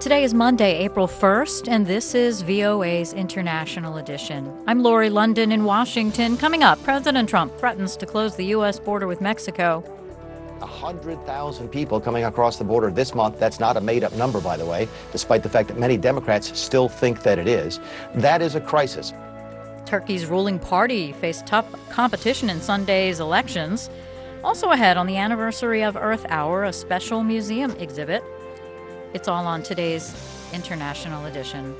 Today is Monday, April 1st, and this is VOA's International Edition. I'm Lori London in Washington. Coming up, President Trump threatens to close the U.S. border with Mexico. 100,000 people coming across the border this month. That's not a made-up number, by the way, despite the fact that many Democrats still think that it is. That is a crisis. Turkey's ruling party faced tough competition in Sunday's elections. Also ahead on the anniversary of Earth Hour, a special museum exhibit. It's all on today's International Edition.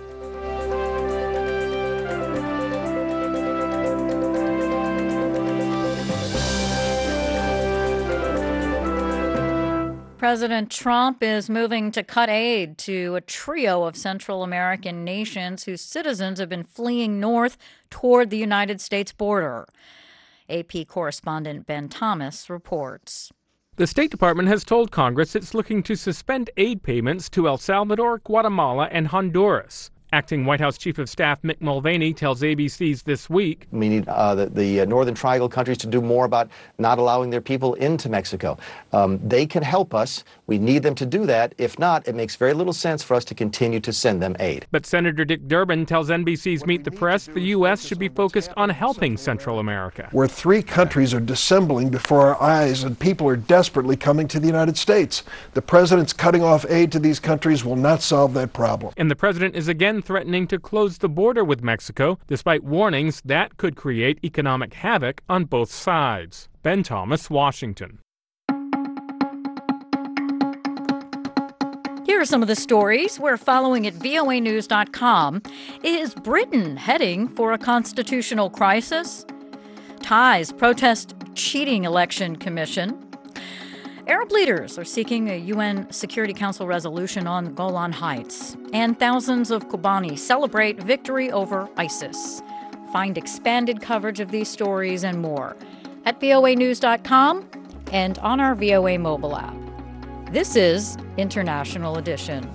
President Trump is moving to cut aid to a trio of Central American nations whose citizens have been fleeing north toward the United States border. AP correspondent Ben Thomas reports. The State Department has told Congress it's looking to suspend aid payments to El Salvador, Guatemala, and Honduras. Acting White House Chief of Staff Mick Mulvaney tells ABC's This Week. We need the Northern Triangle countries to do more about not allowing their people into Mexico. They can help us. We need them to do that. If not, it makes very little sense for us to continue to send them aid. But Senator Dick Durbin tells NBC's Meet the Press the U.S. should be focused on helping Central America. Where three countries are dissembling before our eyes and people are desperately coming to the United States. The president's cutting off aid to these countries will not solve that problem. And the president is again threatening to close the border with Mexico, despite warnings that could create economic havoc on both sides. Ben Thomas, Washington. Here are some of the stories we're following at voanews.com. Is Britain heading for a constitutional crisis? Ties protest cheating election commission. Arab leaders are seeking a UN Security Council resolution on the Golan Heights. And thousands of Kobani celebrate victory over ISIS. Find expanded coverage of these stories and more at voanews.com and on our VOA mobile app. This is International Edition.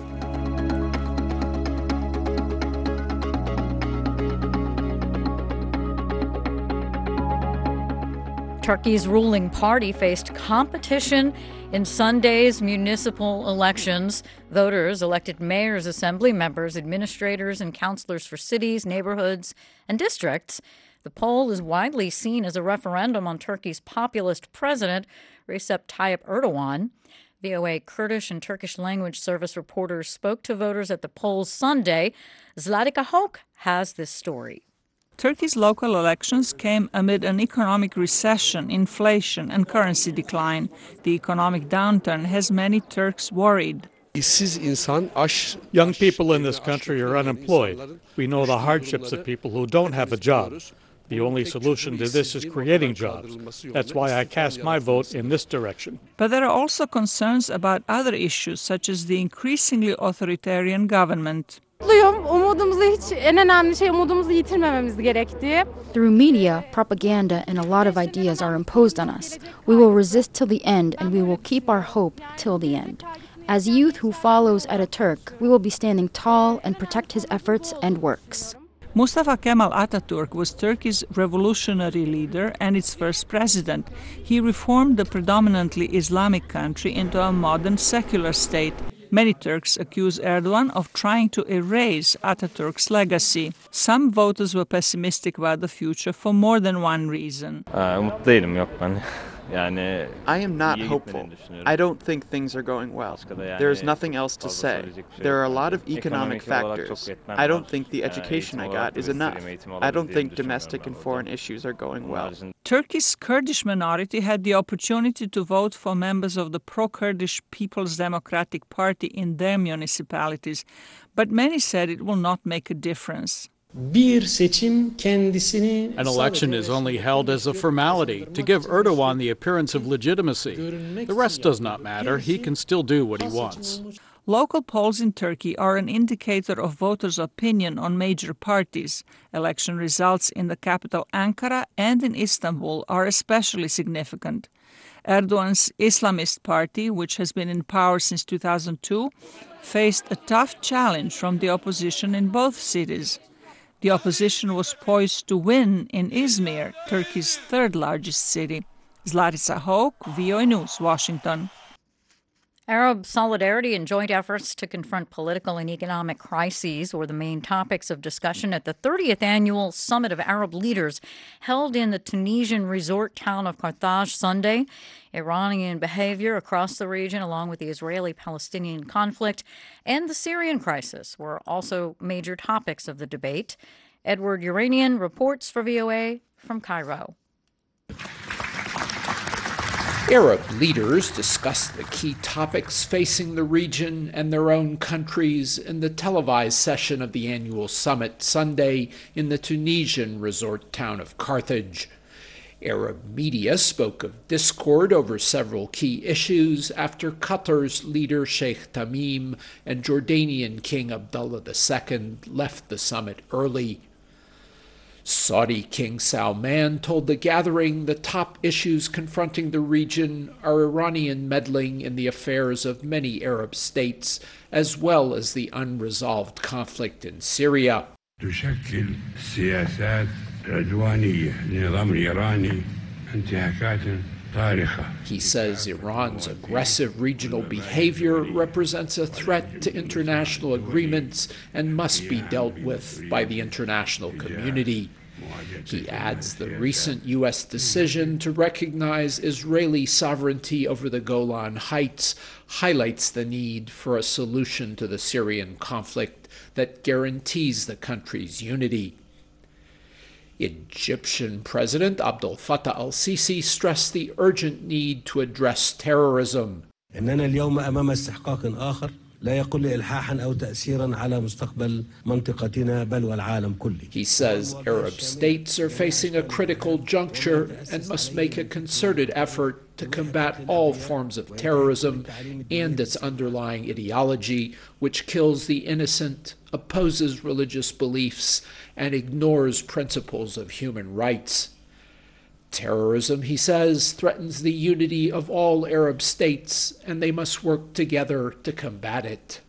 Turkey's ruling party faced competition in Sunday's municipal elections. Voters elected mayors, assembly members, administrators, and councilors for cities, neighborhoods, and districts. The poll is widely seen as a referendum on Turkey's populist president, Recep Tayyip Erdogan. VOA Kurdish and Turkish language service reporters spoke to voters at the polls Sunday. Zlatica Hoke has this story. Turkey's local elections came amid an economic recession, inflation, and currency decline. The economic downturn has many Turks worried. Young people in this country are unemployed. We know the hardships of people who don't have a job. The only solution to this is creating jobs. That's why I cast my vote in this direction. But there are also concerns about other issues, such as the increasingly authoritarian government. Through media, propaganda, and a lot of ideas are imposed on us. We will resist till the end, and we will keep our hope till the end. As youth who follows Ataturk, we will be standing tall and protect his efforts and works. Mustafa Kemal Atatürk was Turkey's revolutionary leader and its first president. He reformed the predominantly Islamic country into a modern secular state. Many Turks accuse Erdogan of trying to erase Atatürk's legacy. Some voters were pessimistic about the future for more than one reason. I am not hopeful. I don't think things are going well. There's nothing else to say. There are a lot of economic factors. I don't think the education I got is enough. I don't think domestic and foreign issues are going well. Turkey's Kurdish minority had the opportunity to vote for members of the pro-Kurdish People's Democratic Party in their municipalities, but many said it will not make a difference. An election is only held as a formality to give Erdogan the appearance of legitimacy. The rest does not matter. He can still do what he wants. Local polls in Turkey are an indicator of voters' opinion on major parties. Election results in the capital Ankara and in Istanbul are especially significant. Erdogan's Islamist party, which has been in power since 2002, faced a tough challenge from the opposition in both cities. The opposition was poised to win in Izmir, Turkey's third largest city. Zlatica Hoke, VOA News, Washington. Arab solidarity and joint efforts to confront political and economic crises were the main topics of discussion at the 30th Annual Summit of Arab Leaders held in the Tunisian resort town of Carthage Sunday. Iranian behavior across the region, along with the Israeli-Palestinian conflict and the Syrian crisis, were also major topics of the debate. Edward Uranian reports for VOA from Cairo. Arab leaders discussed the key topics facing the region and their own countries in the televised session of the annual summit Sunday in the Tunisian resort town of Carthage. Arab media spoke of discord over several key issues after Qatar's leader Sheikh Tamim and Jordanian King Abdullah II left the summit early. Saudi King Salman told the gathering the top issues confronting the region are Iranian meddling in the affairs of many Arab states, as well as the unresolved conflict in Syria. تشكل سياسات عدوانية للنظام الإيراني انتهاكات طارئة. He says Iran's aggressive regional behavior represents a threat to international agreements and must be dealt with by the international community. He adds the recent U.S. decision to recognize Israeli sovereignty over the Golan Heights highlights the need for a solution to the Syrian conflict that guarantees the country's unity. Egyptian President Abdel Fattah al-Sisi stressed the urgent need to address terrorism. إننا اليوم أمام استحقاق آخر لا يقل إلحاحا أو تأثيرا على مستقبل منطقتنا بل والعالم كله. He says Arab states are facing a critical juncture and must make a concerted effort to combat all forms of terrorism and its underlying ideology, which kills the innocent, opposes religious beliefs, and ignores principles of human rights. Terrorism, he says, threatens the unity of all Arab states, and they must work together to combat it.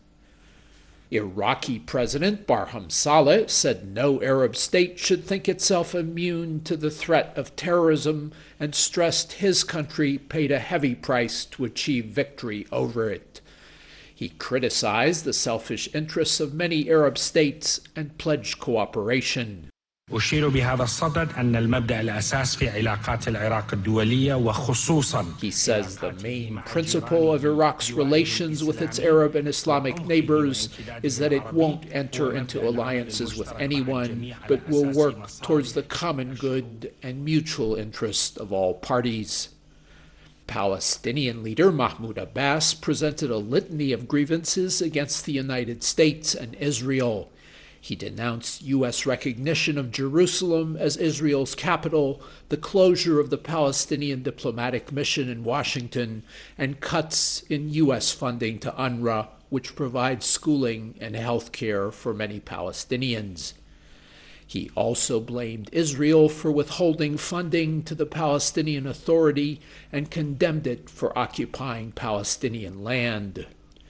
Iraqi President Barham Saleh said no Arab state should think itself immune to the threat of terrorism and stressed his country paid a heavy price to achieve victory over it. He criticized the selfish interests of many Arab states and pledged cooperation. أشير بهذا الصدد أن المبدأ الأساس في علاقات العراق الدولية وخصوصا. He says the main principle of Iraq's relations with its Arab and Islamic neighbors is that it won't enter into alliances with anyone, but will work towards the common good and mutual interest of all parties. Palestinian leader Mahmoud Abbas presented a litany of grievances against the United States and Israel. He denounced U.S. recognition of Jerusalem as Israel's capital, the closure of the Palestinian diplomatic mission in Washington, and cuts in U.S. funding to UNRWA, which provides schooling and health care for many Palestinians. He also blamed Israel for withholding funding to the Palestinian Authority and condemned it for occupying Palestinian land.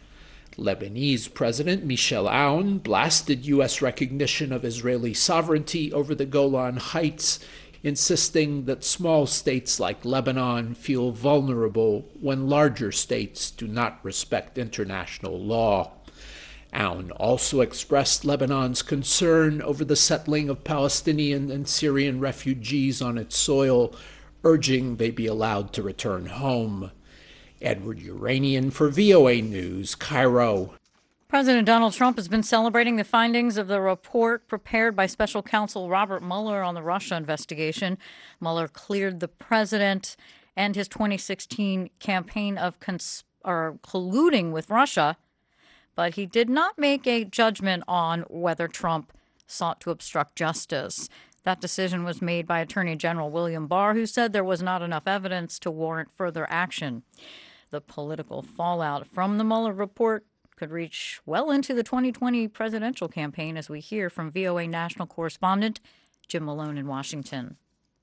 Lebanese President Michel Aoun blasted U.S. recognition of Israeli sovereignty over the Golan Heights, insisting that small states like Lebanon feel vulnerable when larger states do not respect international law. Aoun also expressed Lebanon's concern over the settling of Palestinian and Syrian refugees on its soil, urging they be allowed to return home. Edward Uranian for VOA News, Cairo. President Donald Trump has been celebrating the findings of the report prepared by special counsel Robert Mueller on the Russia investigation. Mueller cleared the president and his 2016 campaign of colluding with Russia, but he did not make a judgment on whether Trump sought to obstruct justice. That decision was made by Attorney General William Barr, who said there was not enough evidence to warrant further action. The political fallout from the Mueller report could reach well into the 2020 presidential campaign, as we hear from VOA national correspondent Jim Malone in Washington.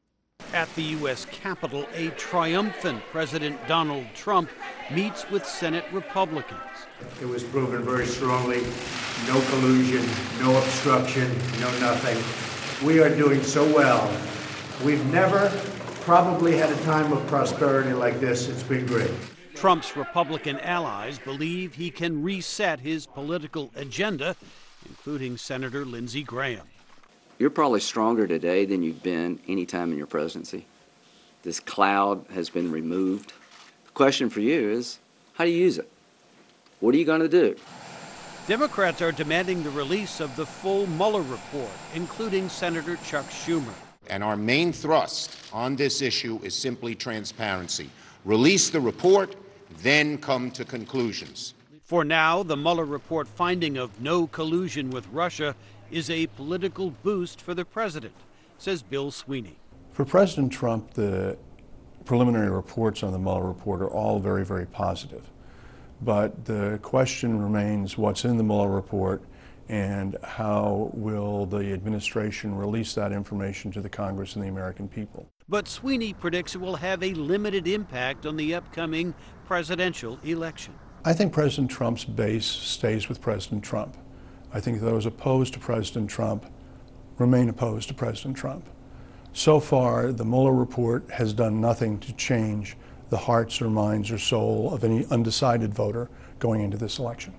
At the U.S. Capitol, a triumphant President Donald Trump meets with Senate Republicans. It was proven very strongly, no collusion, no obstruction, no nothing. We are doing so well. We've never probably had a time of prosperity like this. It's been great. Trump's Republican allies believe he can reset his political agenda, including Senator Lindsey Graham. You're probably stronger today than you've been any time in your presidency. This cloud has been removed. The question for you is, how do you use it? What are you going to do? Democrats are demanding the release of the full Mueller report, including Senator Chuck Schumer. And our main thrust on this issue is simply transparency. Release the report, then come to conclusions. For now, the Mueller report finding of no collusion with Russia is a political boost for the president, says Bill Sweeney. For President Trump, the preliminary reports on the Mueller report are all very, very positive. But the question remains what's in the Mueller report and how will the administration release that information to the Congress and the American people. But Sweeney predicts it will have a limited impact on the upcoming presidential election. I think President Trump's base stays with President Trump. I think those opposed to President Trump remain opposed to President Trump. So far, the Mueller report has done nothing to change the hearts or minds or soul of any undecided voter going into this election.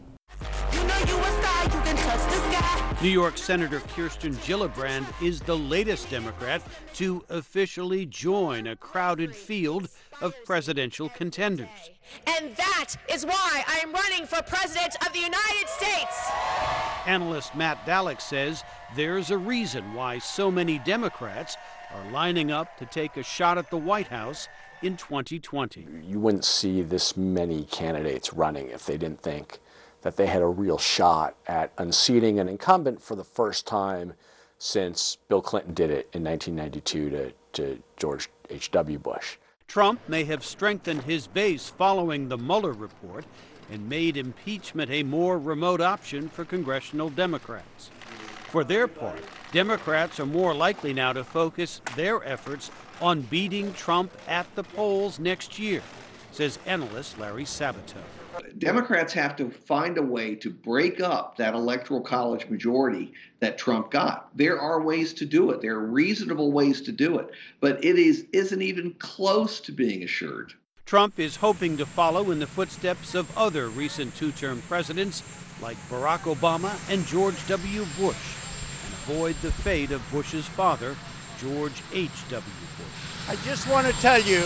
New York Senator Kirsten Gillibrand is the latest Democrat to officially join a crowded field of presidential contenders. And that is why I am running for President of the United States. Analyst Matt Dallek says there's a reason why so many Democrats are lining up to take a shot at the White House in 2020. You wouldn't see this many candidates running if they didn't think that they had a real shot at unseating an incumbent for the first time since Bill Clinton did it in 1992 to George H.W. Bush. Trump may have strengthened his base following the Mueller report and made impeachment a more remote option for congressional Democrats. For their part, Democrats are more likely now to focus their efforts on beating Trump at the polls next year, says analyst Larry Sabato. Democrats have to find a way to break up that electoral college majority that Trump got. There are ways to do it. There are reasonable ways to do it, but it isn't even close to being assured. Trump is hoping to follow in the footsteps of other recent two-term presidents like Barack Obama and George W. Bush and avoid the fate of Bush's father, George H.W. Bush. I just want to tell you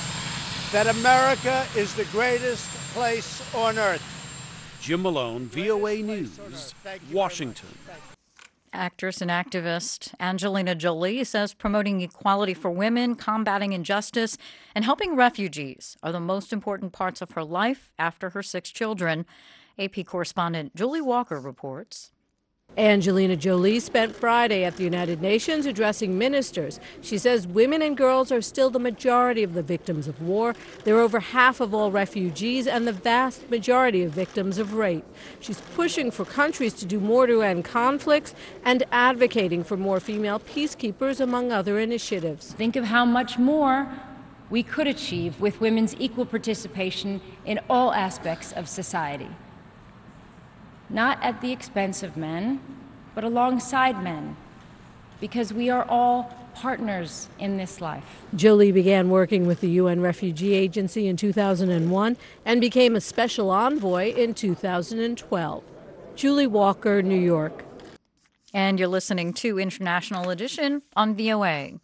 that America is the greatest place on earth. Jim Malone, VOA News, Washington. Actress and activist Angelina Jolie says promoting equality for women, combating injustice, and helping refugees are the most important parts of her life after her 6 children. AP correspondent Julie Walker reports. Angelina Jolie spent Friday at the United Nations addressing ministers. She says women and girls are still the majority of the victims of war. They're over half of all refugees and the vast majority of victims of rape. She's pushing for countries to do more to end conflicts and advocating for more female peacekeepers, among other initiatives. Think of how much more we could achieve with women's equal participation in all aspects of society. Not at the expense of men, but alongside men, because we are all partners in this life. Jolie began working with the UN Refugee Agency in 2001 and became a special envoy in 2012. Julie Walker, New York. And you're listening to International Edition on VOA.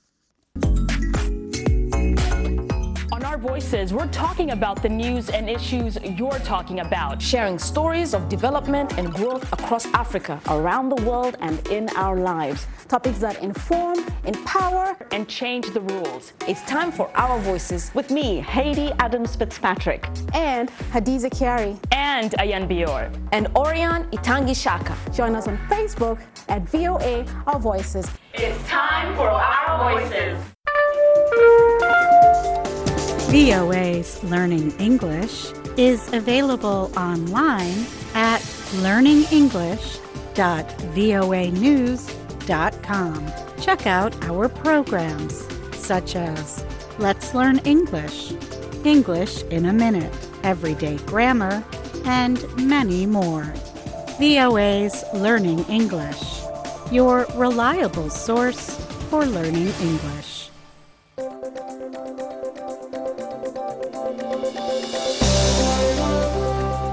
On Our Voices, we're talking about the news and issues you're talking about. Sharing stories of development and growth across Africa, around the world, and in our lives. Topics that inform, empower, and change the rules. It's time for Our Voices. With me, Haiti Adams Fitzpatrick. And Hadiza Kiari. And Ayan Bior. And Orion Itangi Shaka. Join us on Facebook at VOA Our Voices. It's time for Our Voices. VOA's Learning English is available online at learningenglish.voanews.com. Check out our programs such as Let's Learn English, English in a Minute, Everyday Grammar, and many more. VOA's Learning English, your reliable source for learning English.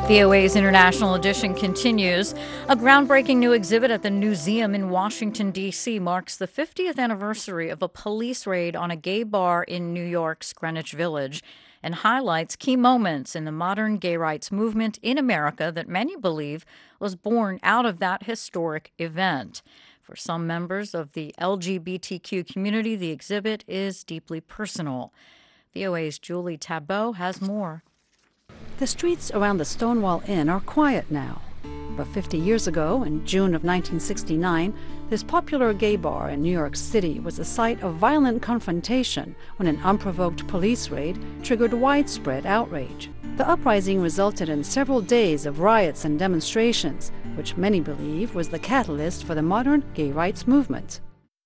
VOA's International Edition continues. A groundbreaking new exhibit at the Newseum in Washington, D.C. marks the 50th anniversary of a police raid on a gay bar in New York's Greenwich Village and highlights key moments in the modern gay rights movement in America that many believe was born out of that historic event. For some members of the LGBTQ community, the exhibit is deeply personal. VOA's Julie Tabot has more. The streets around the Stonewall Inn are quiet now. But 50 years ago, in June of 1969, this popular gay bar in New York City was the site of violent confrontation when an unprovoked police raid triggered widespread outrage. The uprising resulted in several days of riots and demonstrations, which many believe was the catalyst for the modern gay rights movement.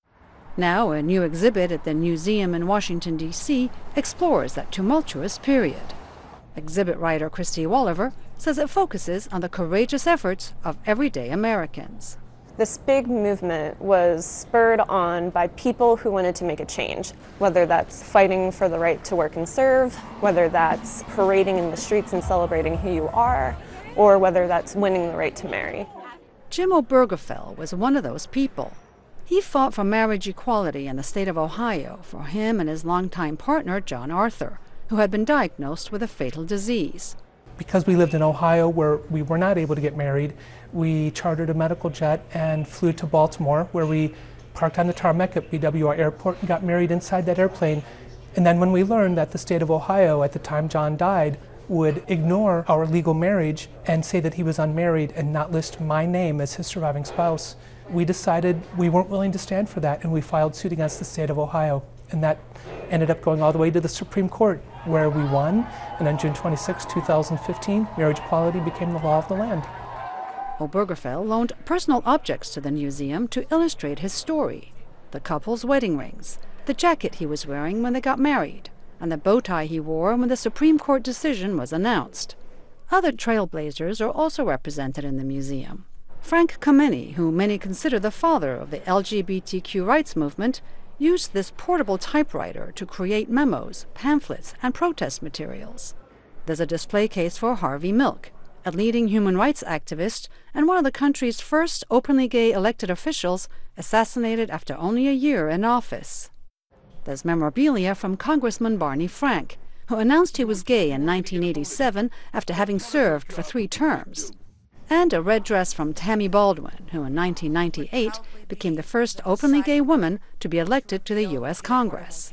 Now, a new exhibit at the Newseum in Washington, D.C. explores that tumultuous period. Exhibit writer Christy Walliver says it focuses on the courageous efforts of everyday Americans. This big movement was spurred on by people who wanted to make a change, whether that's fighting for the right to work and serve, whether that's parading in the streets and celebrating who you are, or whether that's winning the right to marry. Jim Obergefell was one of those people. He fought for marriage equality in the state of Ohio for him and his longtime partner, John Arthur, who had been diagnosed with a fatal disease. Because we lived in Ohio where we were not able to get married, we chartered a medical jet and flew to Baltimore, where we parked on the tarmac at BWI Airport and got married inside that airplane. And then when we learned that the state of Ohio, at the time John died, would ignore our legal marriage and say that he was unmarried and not list my name as his surviving spouse, we decided we weren't willing to stand for that, and we filed suit against the state of Ohio. And that ended up going all the way to the Supreme Court, where we won. And on June 26, 2015, marriage equality became the law of the land. Obergefell loaned personal objects to the museum to illustrate his story. The couple's wedding rings, the jacket he was wearing when they got married, and the bow tie he wore when the Supreme Court decision was announced. Other trailblazers are also represented in the museum. Frank Kameny, who many consider the father of the LGBTQ rights movement, used this portable typewriter to create memos, pamphlets, and protest materials. There's a display case for Harvey Milk, a leading human rights activist and one of the country's first openly gay elected officials, assassinated after only a year in office. There's memorabilia from Congressman Barney Frank, who announced he was gay in 1987 after having served for 3 terms. And a red dress from Tammy Baldwin, who in 1998 became the first openly gay woman to be elected to the U.S. Congress.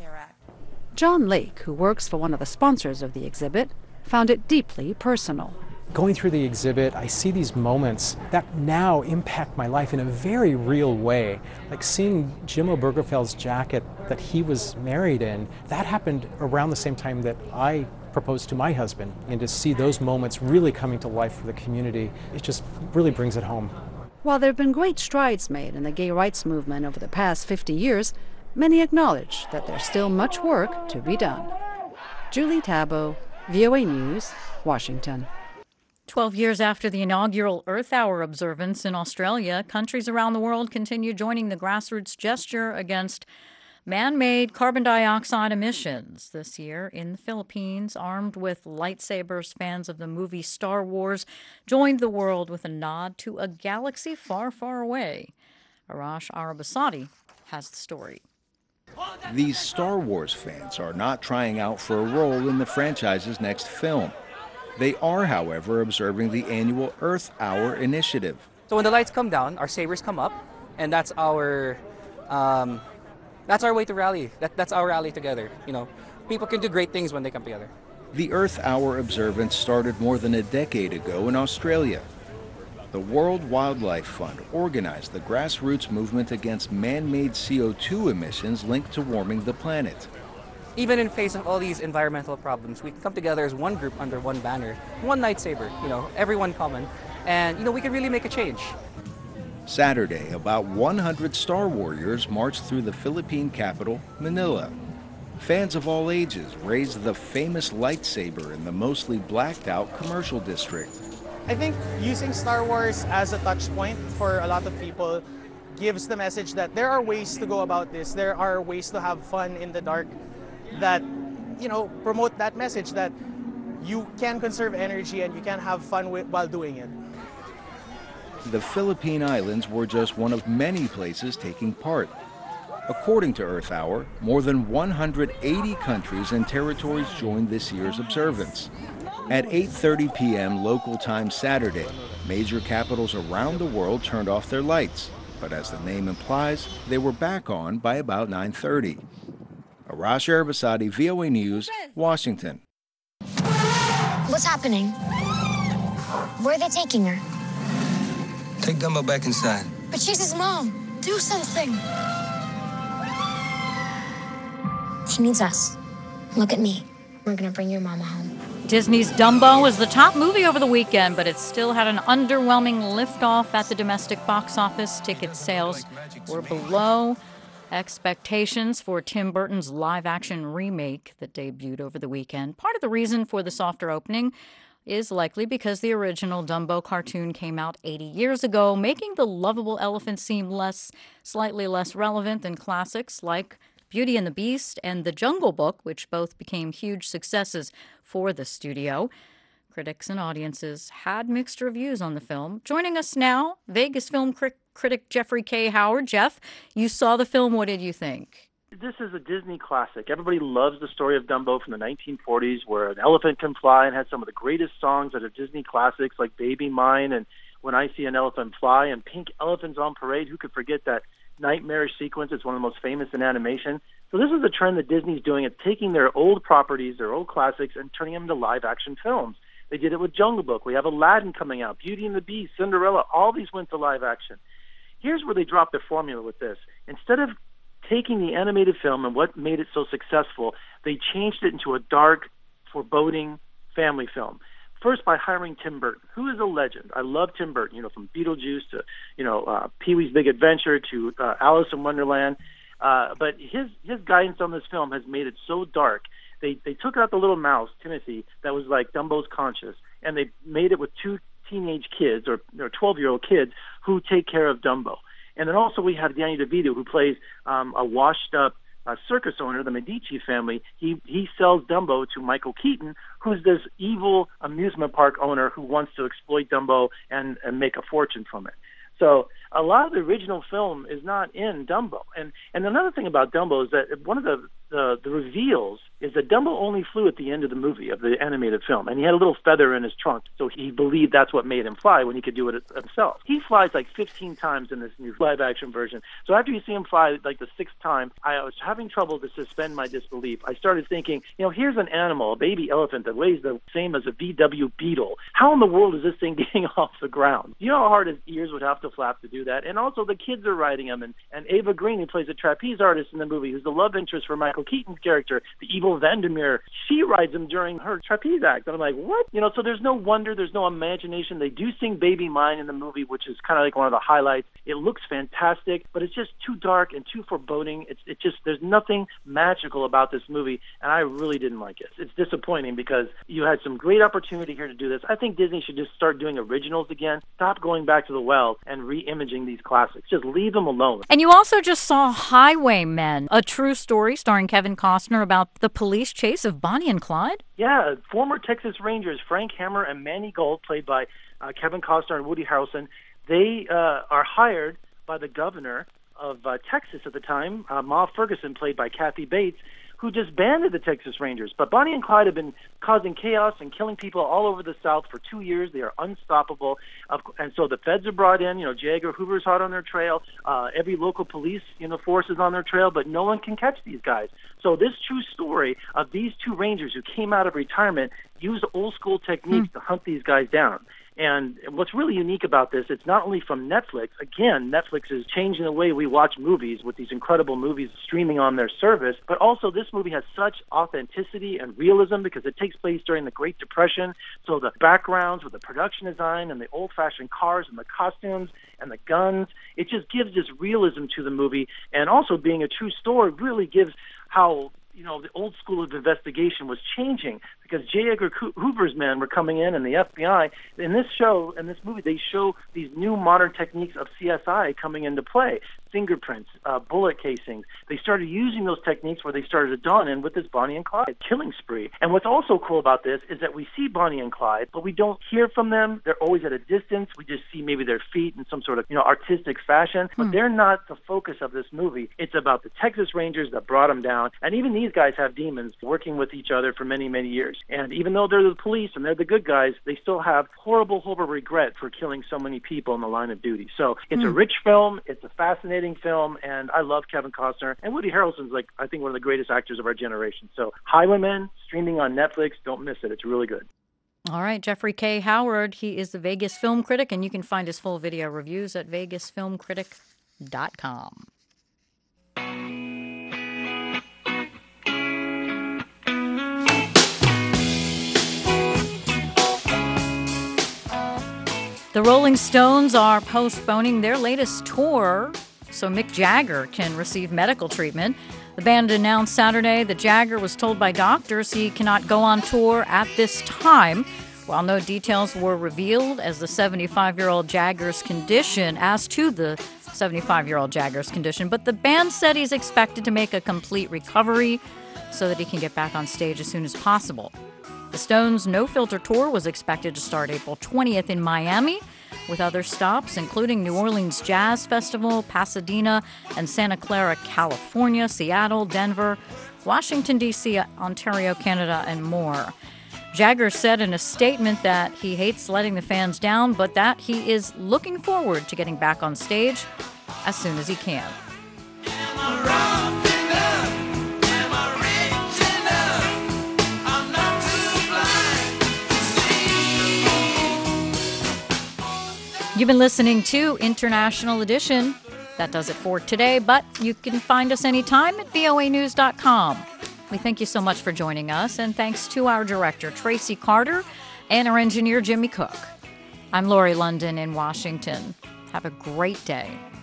John Lake, who works for one of the sponsors of the exhibit, found it deeply personal. Going through the exhibit, I see these moments that now impact my life in a very real way. Like seeing Jim Obergefell's jacket that he was married in, that happened around the same time that I proposed to my husband, and to see those moments really coming to life for the community, it just really brings it home. While there have been great strides made in the gay rights movement over the past 50 years, many acknowledge that there's still much work to be done. Julie Tabot, VOA News, Washington. 12 years after the inaugural Earth Hour observance in Australia, countries around the world continue joining the grassroots gesture against man-made carbon dioxide emissions. This year in the Philippines, armed with lightsabers, fans of the movie Star Wars joined the world with a nod to a galaxy far, far away. Arash Arabasadi has the story. These Star Wars fans are not trying out for a role in the franchise's next film. They are, however, observing the annual Earth Hour initiative. So when the lights come down, our sabers come up, and that's our way to rally. That's our rally together. You know, people can do great things when they come together. The Earth Hour observance started more than a decade ago in Australia. The World Wildlife Fund organized the grassroots movement against man-made CO2 emissions linked to warming the planet. Even in face of all these environmental problems, we can come together as one group under one banner, one lightsaber, everyone common, and we can really make a change. Saturday, about 100 Star Warriors marched through the Philippine capital, Manila. Fans of all ages raised the famous lightsaber in the mostly blacked-out commercial district. I think using Star Wars as a touch point for a lot of people gives the message that there are ways to go about this. There are ways to have fun in the dark that, promote that message that you can conserve energy and you can have fun while doing it. The Philippine Islands were just one of many places taking part. According to Earth Hour, more than 180 countries and territories joined this year's observance. At 8:30 p.m. local time Saturday, major capitals around the world turned off their lights, but as the name implies, they were back on by about 9:30. Arash Arabasadi, VOA News, Washington. What's happening? Where are they taking her? Take Dumbo back inside. But she's his mom. Do something. She needs us. Look at me. We're gonna bring your mama home. Disney's Dumbo was the top movie over the weekend, but it still had an underwhelming liftoff at the domestic box office. Ticket sales were below expectations for Tim Burton's live-action remake that debuted over the weekend. Part of the reason for the softer opening is likely because the original Dumbo cartoon came out 80 years ago, making the lovable elephant seem slightly less relevant than classics like Beauty and the Beast and The Jungle Book, which both became huge successes for the studio. Critics and audiences had mixed reviews on the film. Joining us now, Vegas film critic Jeffrey K. Howard. Jeff, you saw the film. What did you think? This is a Disney classic. Everybody loves the story of Dumbo from the 1940s, where an elephant can fly and has some of the greatest songs that are Disney classics like Baby Mine and When I See an Elephant Fly and Pink Elephants on Parade. Who could forget that nightmarish sequence? It's one of the most famous in animation. So this is a trend that Disney's doing. It's taking their old properties, their old classics, and turning them into live-action films. They did it with Jungle Book. We have Aladdin coming out, Beauty and the Beast, Cinderella. All these went to live action. Here's where they dropped their formula with this. Instead of taking the animated film and what made it so successful, they changed it into a dark, foreboding family film. First, by hiring Tim Burton, who is a legend. I love Tim Burton, from Beetlejuice to, Pee-wee's Big Adventure to Alice in Wonderland. But his guidance on this film has made it so dark. They took out the little mouse, Timothy, that was like Dumbo's conscience, and they made it with two teenage kids or 12-year-old kids who take care of Dumbo. And then also we have Danny DeVito, who plays a washed-up circus owner, the Medici family. He sells Dumbo to Michael Keaton, who's this evil amusement park owner who wants to exploit Dumbo and make a fortune from it. So a lot of the original film is not in Dumbo. And another thing about Dumbo is that one of the reveals is that Dumbo only flew at the end of the movie, of the animated film, and he had a little feather in his trunk, so he believed that's what made him fly when he could do it himself. He flies like 15 times in this new live-action version. So after you see him fly like the 6th time, I was having trouble to suspend my disbelief. I started thinking, here's an animal, a baby elephant that weighs the same as a VW Beetle. How in the world is this thing getting off the ground? You know how hard his ears would have to flap to do that? And also the kids are riding him, and Ava Green, who plays a trapeze artist in the movie, who's the love interest for Michael Keaton's character, the evil Vandermeer, she rides him during her trapeze act. And I'm like, what? So there's no wonder, there's no imagination. They do sing Baby Mine in the movie, which is kind of like one of the highlights. It looks fantastic, but it's just too dark and too foreboding. It's just, there's nothing magical about this movie, and I really didn't like it. It's disappointing because you had some great opportunity here to do this. I think Disney should just start doing originals again. Stop going back to the well and re-imaging these classics. Just leave them alone. And you also just saw Highwaymen, a true story starring Kevin Costner about the police chase of Bonnie and Clyde. Yeah, former Texas Rangers Frank Hammer and Manny Gold, played by Kevin Costner and Woody Harrelson, they are hired by the governor of Texas at the time, Ma Ferguson, played by Kathy Bates, who disbanded the Texas Rangers. But Bonnie and Clyde have been causing chaos and killing people all over the South for 2 years. They are unstoppable. And so the feds are brought in. J. Edgar Hoover's hot on their trail. Every local police, force is on their trail, but no one can catch these guys. So this true story of these two Rangers who came out of retirement used old school techniques to hunt these guys down. And what's really unique about this, it's not only from Netflix. Again, Netflix is changing the way we watch movies with these incredible movies streaming on their service, but also this movie has such authenticity and realism because it takes place during the Great Depression. So the backgrounds with the production design and the old-fashioned cars and the costumes and the guns, it just gives this realism to the movie. And also being a true story really gives how the old school of investigation was changing because J. Edgar Hoover's men were coming in and the FBI. In this movie, they show these new modern techniques of CSI coming into play. Fingerprints, bullet casings. They started using those techniques where they started to dawn in with this Bonnie and Clyde killing spree. And what's also cool about this is that we see Bonnie and Clyde, but we don't hear from them. They're always at a distance. We just see maybe their feet in some sort of, artistic fashion. But they're not the focus of this movie. It's about the Texas Rangers that brought them down. And even these guys have demons working with each other for many, many years. And even though they're the police and they're the good guys, they still have horrible regret for killing so many people in the line of duty. So it's a rich film. It's a fascinating film. And I love Kevin Costner. And Woody Harrelson's, I think, one of the greatest actors of our generation. So Highwaymen, streaming on Netflix. Don't miss it. It's really good. All right, Jeffrey K. Howard. He is the Vegas film critic, and you can find his full video reviews at vegasfilmcritic.com. The Rolling Stones are postponing their latest tour so Mick Jagger can receive medical treatment. The band announced Saturday that Jagger was told by doctors he cannot go on tour at this time, while no details were revealed as to the 75-year-old Jagger's condition, but the band said he's expected to make a complete recovery so that he can get back on stage as soon as possible. The Stones' No Filter tour was expected to start April 20th in Miami, with other stops including New Orleans Jazz Festival, Pasadena and Santa Clara, California, Seattle, Denver, Washington, D.C., Ontario, Canada, and more. Jagger said in a statement that he hates letting the fans down, but that he is looking forward to getting back on stage as soon as he can. You've been listening to International Edition. That does it for today, but you can find us anytime at voanews.com. We thank you so much for joining us, and thanks to our director, Tracy Carter, and our engineer, Jimmy Cook. I'm Lori London in Washington. Have a great day.